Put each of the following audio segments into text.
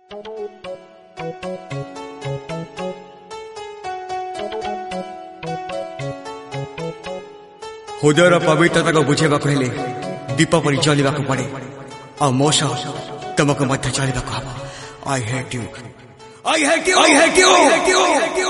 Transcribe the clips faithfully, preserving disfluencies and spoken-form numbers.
हृदयर पवित्रता को बुझेबा हेले दीप परि चलवा पड़े आ मो सह तुमको मध्य चलवा हम। I hate you I hate you I hate you I hate you.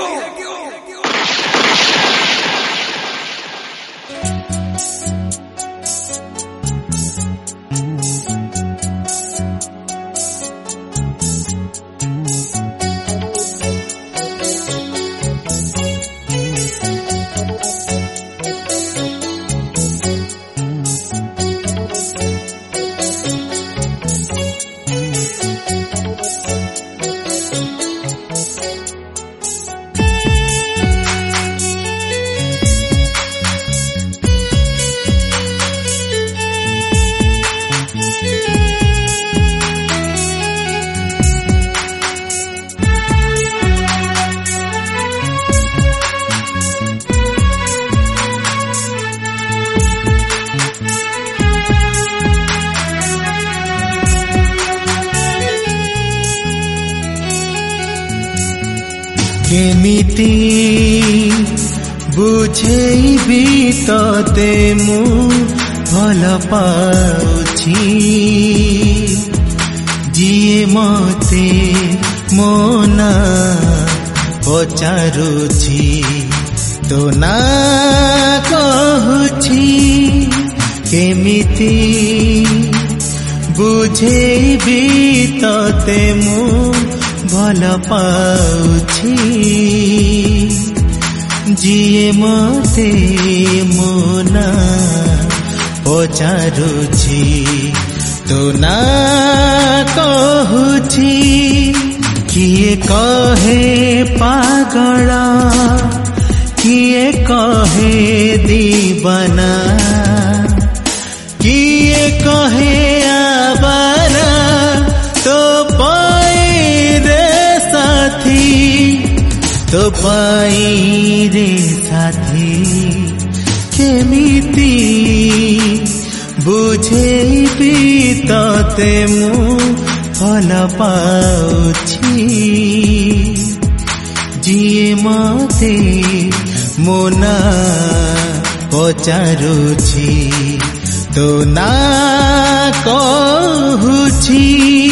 केमिति बुझेबी तते मु भल पाउछि जिए मते मो ना पचारुछि तो ना कहुछि। केमिति बुझेबी तते मु भल पाउछि जिए मते मो ना पचारुछि तो ना कहुछि। किए कहे पागल किए कहे दीवाना किए कहे आवारा तो तो पाई रे साथी। केमिति बुझेबी तते मु भल पाउछि जिए मते मो ना पचारुछि तो ना कहुछि।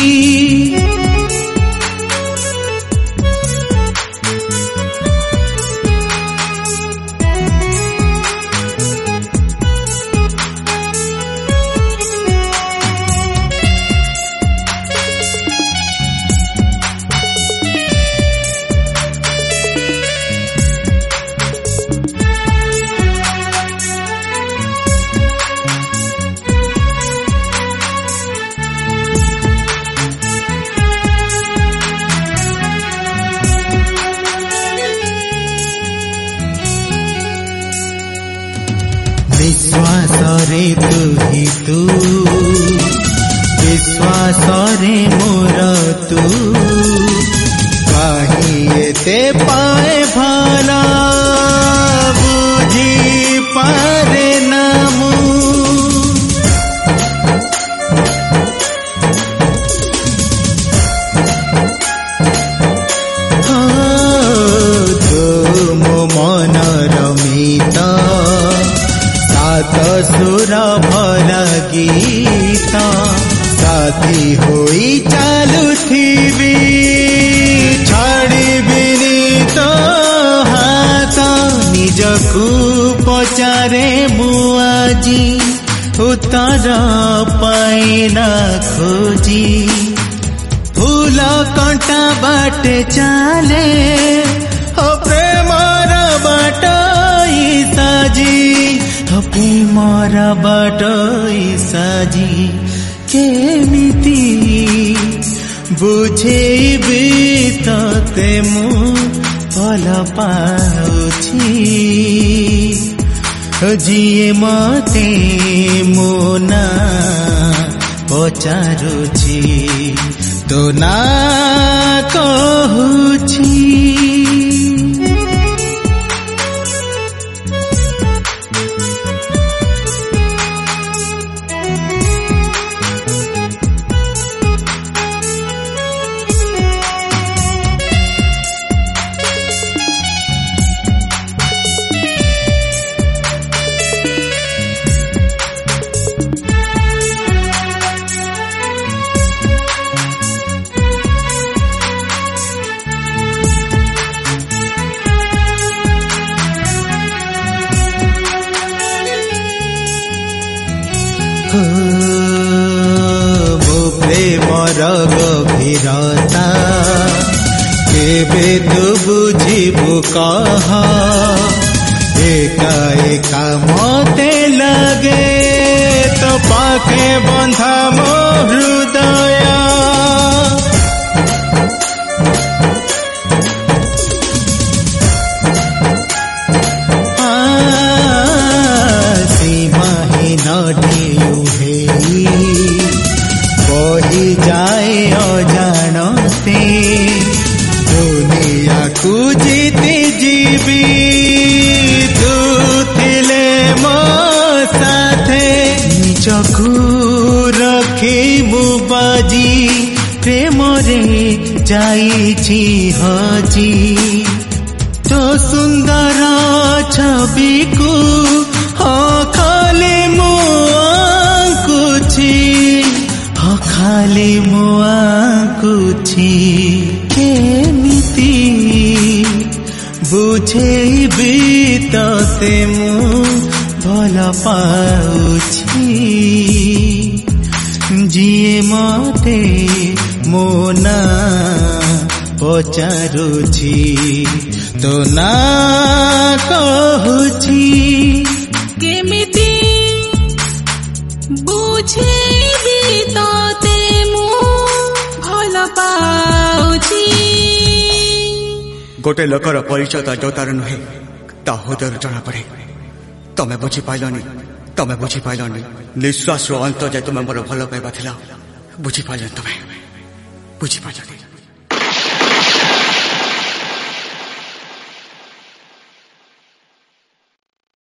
विश्वास रे तू ही तू विश्वास रे मोर तू कहीं एते पाए भला बुझी पारे नामू। तो मो मन रमिता सुर भल गीत साथी होई चालुथिबी छाड़िबिनी तो हाथ निजकू पचारे मु आजी उत्तर पाइना खोजी। फूल कंटा बाटे चाले हो प्रेमर बाट साजी प्रेमर बाट साजी। केमिति बुझेबी तते मु भल पाउछि जिए मते मो ना पचारुछि तो ना कहुछि। गभीरता केबे तू बुझिबु कह एका एका मते लगे तो पाखे बंधा मो हृदय बही जाए अजानते दुनिया को जीते जीवी तू थिले मो साथे निजकू रखी मु बाजी प्रेम रे जाइछि हजी तो सुंदर छवि को खाली मु आंकुछि खाली मु आंकुछि केमिति बुझेबी तते मु भल पाउछि जिए मते मो ना पचारुछि तो ना कहुछि केमिति बुझेबी तते मु भल पाउछि गोटे लोकर परिचय ता जोतार नुहे ता हृदय जना पड़े तमे बुझी पाइलनी तमे बुझी पाइलनी निश्वास अंत जाए तुम मोर भल पाइबा थिला बुझी पाइल तमे बुझी पाइलनी।